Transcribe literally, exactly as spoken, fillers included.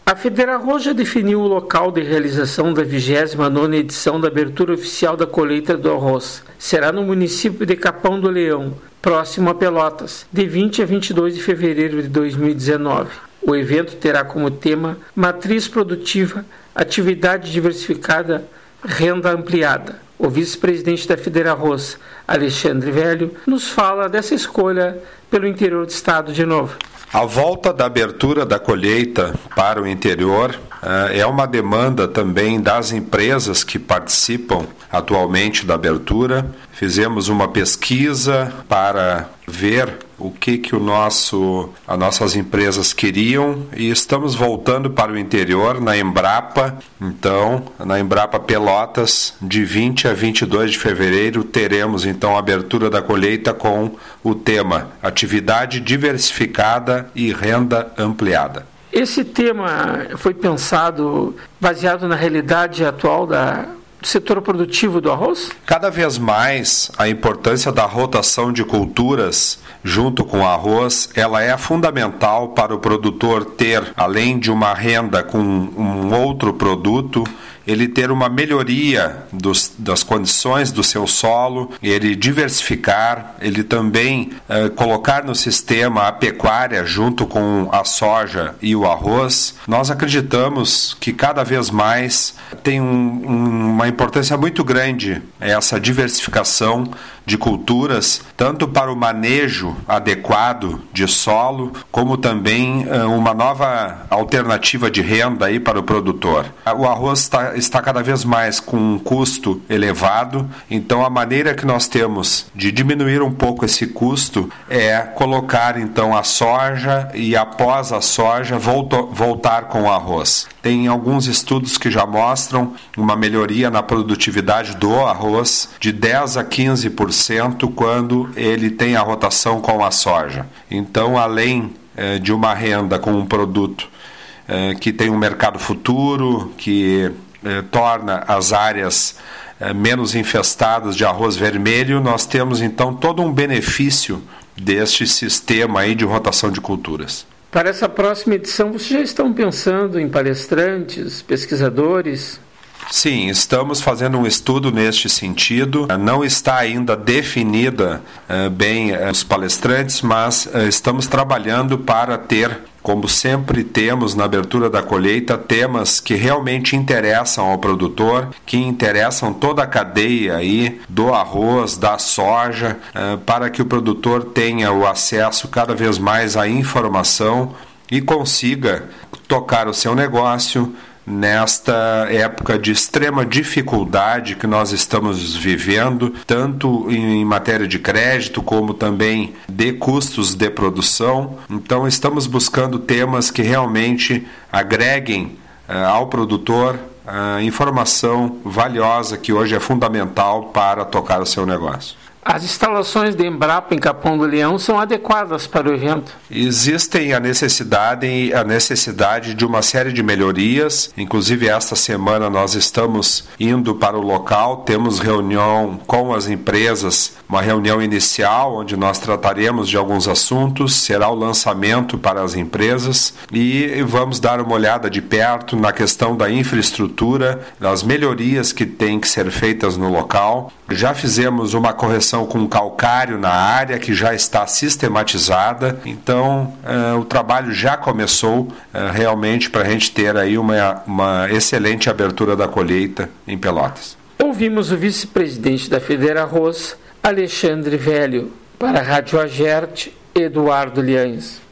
A Federarroz já definiu o local de realização da vigésima nona edição da abertura oficial da colheita do arroz. Será no município de Capão do Leão, próximo a Pelotas, de vinte a vinte e dois de fevereiro de dois mil e dezenove. O evento terá como tema Matriz Produtiva, Atividade Diversificada, Renda Ampliada. O vice-presidente da Federarroz, Alexandre Velho, nos fala dessa escolha pelo interior do estado de novo. A volta da abertura da colheita para o interior uh, é uma demanda também das empresas que participam atualmente da abertura. Fizemos uma pesquisa para ver o que, que o nosso, as nossas empresas queriam e estamos voltando para o interior na Embrapa. Então, na Embrapa Pelotas, de vinte a vinte e dois de fevereiro, teremos então a abertura da colheita com o tema Atividade Diversificada e Renda Ampliada. Esse tema foi pensado baseado na realidade atual da do setor produtivo do arroz? Cada vez mais a importância da rotação de culturas junto com o arroz, ela é fundamental para o produtor ter, além de uma renda com um outro produto, ele ter uma melhoria dos, das condições do seu solo, ele diversificar, ele também eh, colocar no sistema a pecuária junto com a soja e o arroz. Nós acreditamos que cada vez mais tem um, um, uma importância muito grande essa diversificação de culturas, tanto para o manejo adequado de solo, como também uh, uma nova alternativa de renda aí para o produtor. O arroz está, está cada vez mais com um custo elevado, então a maneira que nós temos de diminuir um pouco esse custo é colocar então a soja e após a soja volto, voltar com o arroz. Tem alguns estudos que já mostram uma melhoria na produtividade do arroz de dez a quinze por cento quando ele tem a rotação com a soja. Então, além eh, de uma renda com um produto eh, que tem um mercado futuro, que eh, torna as áreas eh, menos infestadas de arroz vermelho, nós temos então todo um benefício deste sistema aí de rotação de culturas. Para essa próxima edição, vocês já estão pensando em palestrantes, pesquisadores? Sim, estamos fazendo um estudo neste sentido. Não está ainda definida uh, bem uh, os palestrantes, mas uh, estamos trabalhando para ter, como sempre temos na abertura da colheita, temas que realmente interessam ao produtor, que interessam toda a cadeia aí do arroz, da soja, uh, para que o produtor tenha o acesso cada vez mais à informação e consiga tocar o seu negócio nesta época de extrema dificuldade que nós estamos vivendo, tanto em matéria de crédito como também de custos de produção. Então estamos buscando temas que realmente agreguem uh, ao produtor a informação valiosa que hoje é fundamental para tocar o seu negócio. As instalações da Embrapa em Capão do Leão são adequadas para o evento? Existem a necessidade, a necessidade de uma série de melhorias. Inclusive, esta semana nós estamos indo para o local, temos reunião com as empresas, uma reunião inicial onde nós trataremos de alguns assuntos, será o lançamento para as empresas e vamos dar uma olhada de perto na questão da infraestrutura, das melhorias que têm que ser feitas no local. Já fizemos uma correção com calcário na área que já está sistematizada, então uh, o trabalho já começou uh, realmente para a gente ter aí uma, uma excelente abertura da colheita em Pelotas. Ouvimos o vice-presidente da Federarroz, Alexandre Velho, para a Rádio Agerte, Eduardo Liães.